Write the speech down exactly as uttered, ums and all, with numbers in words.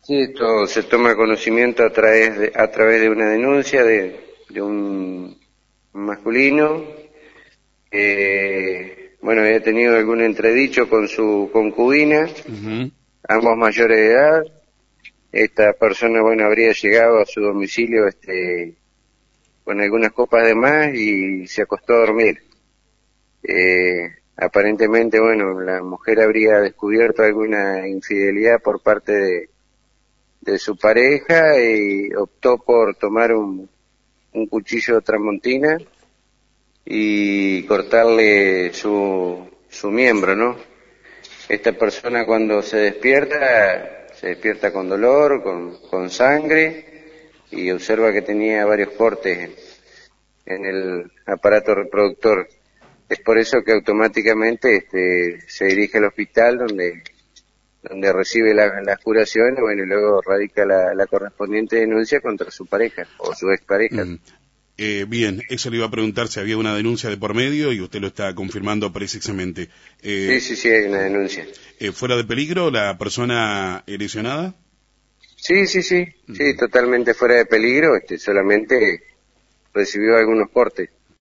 Sí, esto se toma conocimiento a través de, a través de una denuncia de, de un masculino que, bueno, había tenido algún entredicho con su concubina, Uh-huh. ambos mayores de edad. Esta persona, bueno, habría llegado a su domicilio este, con algunas copas de más y se acostó a dormir. Eh, aparentemente, bueno, la mujer habría descubierto alguna infidelidad por parte de, de su pareja y optó por tomar un, un cuchillo tramontina y cortarle su, su miembro, ¿no? Esta persona cuando se despierta, se despierta con dolor, con, con sangre y observa que tenía varios cortes en el aparato reproductor. Es por eso que automáticamente este, se dirige al hospital donde donde recibe la, la curación y bueno, y luego radica la, la correspondiente denuncia contra su pareja o su expareja. Uh-huh. Eh, bien, eso le iba a preguntar si había una denuncia de por medio y usted lo está confirmando precisamente. Sí, Eh, sí, sí, hay una denuncia. eh, ¿Fuera de peligro la persona lesionada? Sí, sí, sí, sí, Uh-huh. totalmente fuera de peligro, este, solamente recibió algunos cortes.